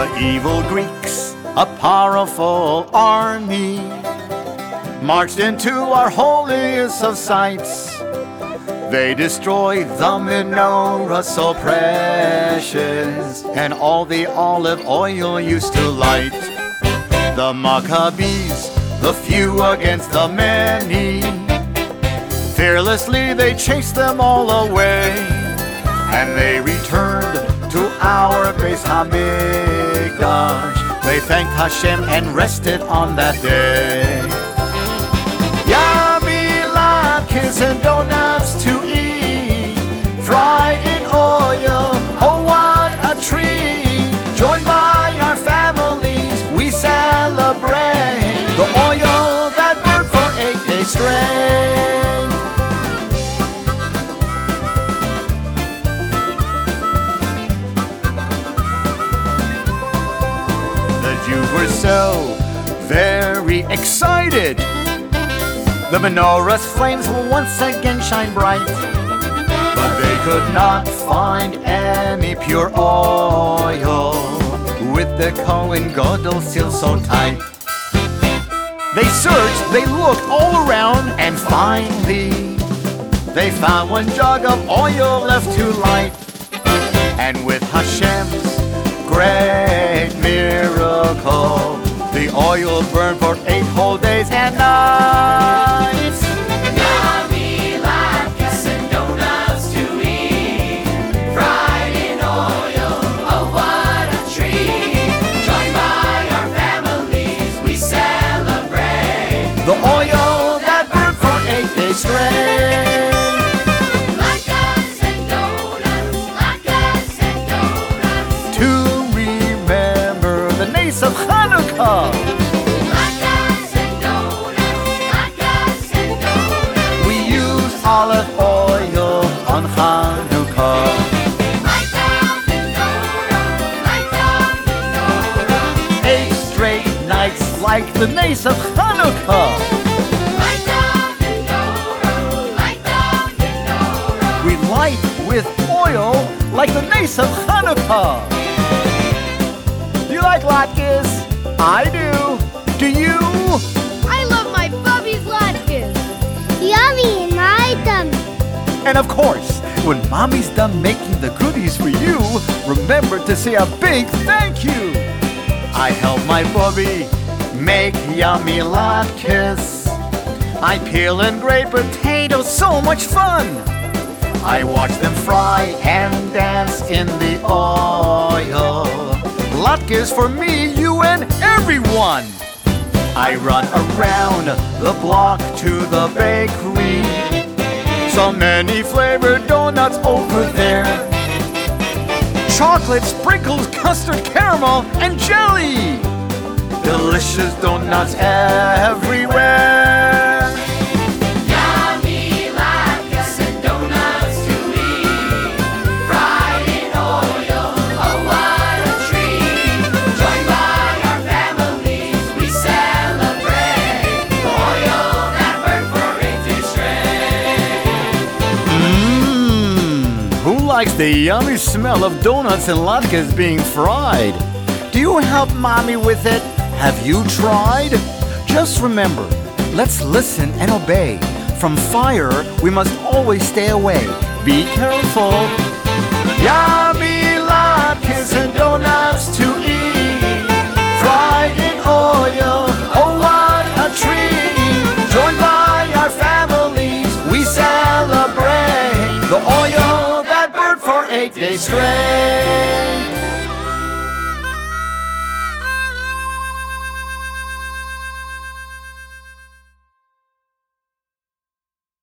The evil Greeks, a powerful army, marched into our holiest of sites. They destroyed the menorah so precious, and all the olive oil used to light. The Maccabees, the few against the many, fearlessly they chased them all away, and they returned to our Beis Hamikdash. They thanked Hashem and rested on that day. Yummy latkes and donuts to eat, fried in oil, oh what a treat. Joined by our families, we celebrate the oil that burned for 8 days straight. You were so very excited. The menorah's flames will once again shine bright, but they could not find any pure oil with the Kohen Gadol seal so tight. They searched, they looked all around, and finally they found one jug of oil left to light. And with Hashem's great miracle, the oil burned for 8 whole days and nights. Yummy latkes and donuts to eat, fried in oil, oh what a treat. Joined by our families, we celebrate the oil that burned for 8 days straight. Of Hanukkah. Latkes and donuts. We use olive oil on Hanukkah. Light the menorah. 8 straight nights like the nace of Hanukkah. Light the menorah. We light with oil like the nace of Hanukkah. Do you like latkes? I do. Do you? I love my Bubby's latkes. Yummy in my tummy. And of course, when Mommy's done making the goodies for you, remember to say a big thank you. I help my Bubby make yummy latkes. I peel and grate potatoes, so much fun. I watch them fry and dance in the oil. Latkes for me, you and everyone. I run around the block to the bakery. So many flavored donuts over there. Chocolate, sprinkles, custard, caramel, and jelly. Delicious donuts everywhere. Yummy latkes and donuts to eat, fried in oil, oh what a treat. Joined by our families, we celebrate the oil that burned for 8 days straight. Who likes the yummy smell of donuts and latkes being fried? Do you help Mommy with it? Have you tried? Just remember, let's listen and obey. From fire, we must always stay away. Be careful. Yummy latkes and donuts to eat, fried in oil, oh what a treat. Joined by our families, we celebrate the oil that burned for 8 days straight.